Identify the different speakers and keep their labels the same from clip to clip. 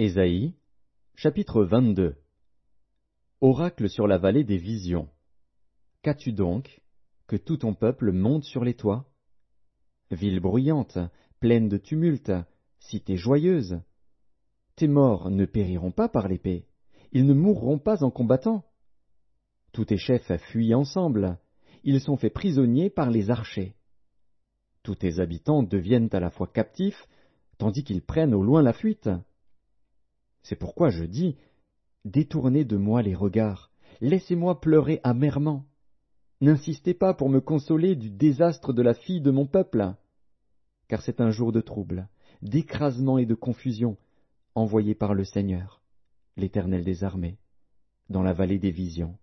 Speaker 1: Ésaïe, chapitre 22. Oracle sur la vallée des visions. Qu'as-tu donc, que tout ton peuple monte sur les toits? Ville bruyante, pleine de tumulte, cité joyeuse. Tes morts ne périront pas par l'épée, ils ne mourront pas en combattant. Tous tes chefs fuient ensemble, ils sont faits prisonniers par les archers. Tous tes habitants deviennent à la fois captifs, tandis qu'ils prennent au loin la fuite. C'est pourquoi je dis, détournez de moi les regards, laissez-moi pleurer amèrement. N'insistez pas pour me consoler du désastre de la fille de mon peuple, car c'est un jour de trouble, d'écrasement et de confusion, envoyé par le Seigneur, l'Éternel des armées, dans la vallée des visions.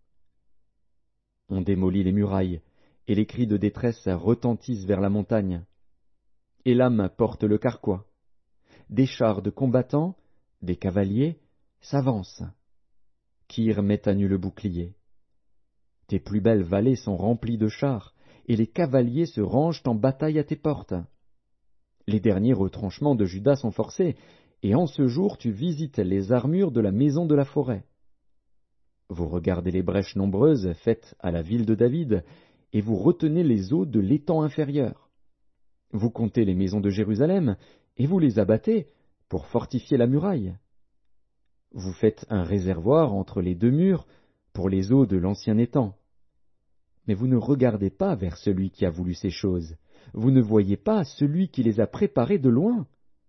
Speaker 1: On démolit les murailles, et les cris de détresse retentissent vers la montagne. Élam porte le carquois. Des chars de combattants, des cavaliers, s'avancent. Kir met à nu le bouclier. Tes plus belles vallées sont remplies de chars, et les cavaliers se rangent en bataille à tes portes. Les derniers retranchements de Juda sont forcés, et en ce jour tu visites les armures de la maison de la forêt. Vous regardez les brèches nombreuses faites à la ville de David, et vous retenez les eaux de l'étang inférieur. Vous comptez les maisons de Jérusalem, et vous les abattez pour fortifier la muraille. Vous faites un réservoir entre les deux murs pour les eaux de l'ancien étang. Mais vous ne regardez pas vers celui qui a voulu ces choses, vous ne voyez pas celui qui les a préparées de loin.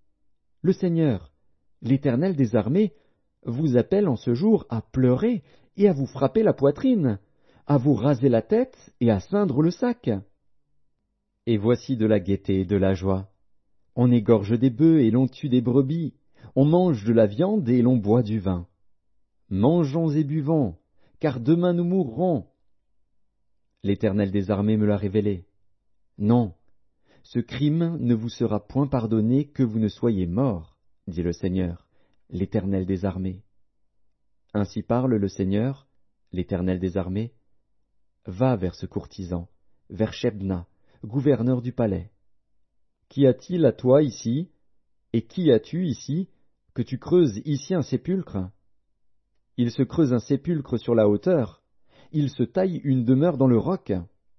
Speaker 1: Le Seigneur, l'Éternel des armées, vous appelle en ce jour à pleurer et à vous frapper la poitrine, à vous raser la tête et à ceindre le sac. Et voici de la gaieté et de la joie. On égorge des bœufs et l'on tue des brebis, on mange de la viande et l'on boit du vin. Mangeons et buvons, car demain nous mourrons. L'Éternel des armées me l'a révélé. Non, ce crime ne vous sera point pardonné que vous ne soyez morts, dit le Seigneur, l'Éternel des armées. Ainsi parle le Seigneur, l'Éternel des armées. Va vers ce courtisan, vers Shebna, gouverneur du palais. Qu'y a-t-il à toi ici, et qui as-tu ici, que tu creuses ici un sépulcre? Il se creuse un sépulcre sur la hauteur, il se taille une demeure dans le roc.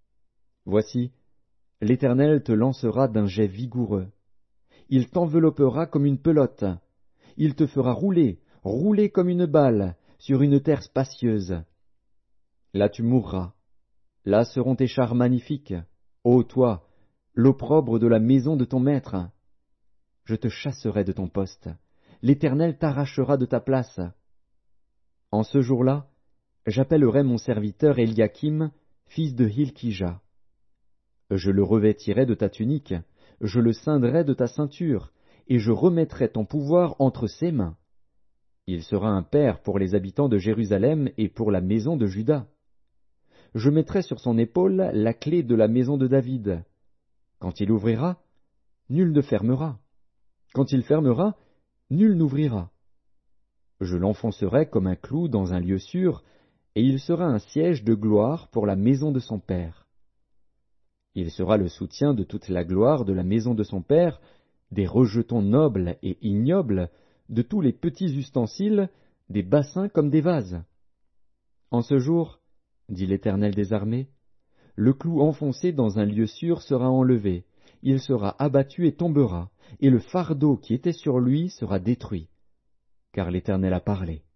Speaker 1: Voici, l'Éternel te lancera d'un jet vigoureux. Il t'enveloppera comme une pelote. Il te fera rouler, rouler comme une balle, sur une terre spacieuse. Là tu mourras. Là seront tes chars magnifiques, ô toi, l'opprobre de la maison de ton maître. Je te chasserai de ton poste. L'Éternel t'arrachera de ta place. En ce jour-là, j'appellerai mon serviteur Eliakim, fils de Hilkija. Je le revêtirai de ta tunique, je le ceindrai de ta ceinture, et je remettrai ton pouvoir entre ses mains. Il sera un père pour les habitants de Jérusalem et pour la maison de Juda. Je mettrai sur son épaule la clé de la maison de David. Quand il ouvrira, nul ne fermera. Quand il fermera, nul n'ouvrira. Je l'enfoncerai comme un clou dans un lieu sûr, et il sera un siège de gloire pour la maison de son père. Il sera le soutien de toute la gloire de la maison de son père, des rejetons nobles et ignobles, de tous les petits ustensiles, des bassins comme des vases. En ce jour, dit l'Éternel des armées, le clou enfoncé dans un lieu sûr sera enlevé, il sera abattu et tombera, et le fardeau qui était sur lui sera détruit, car l'Éternel a parlé.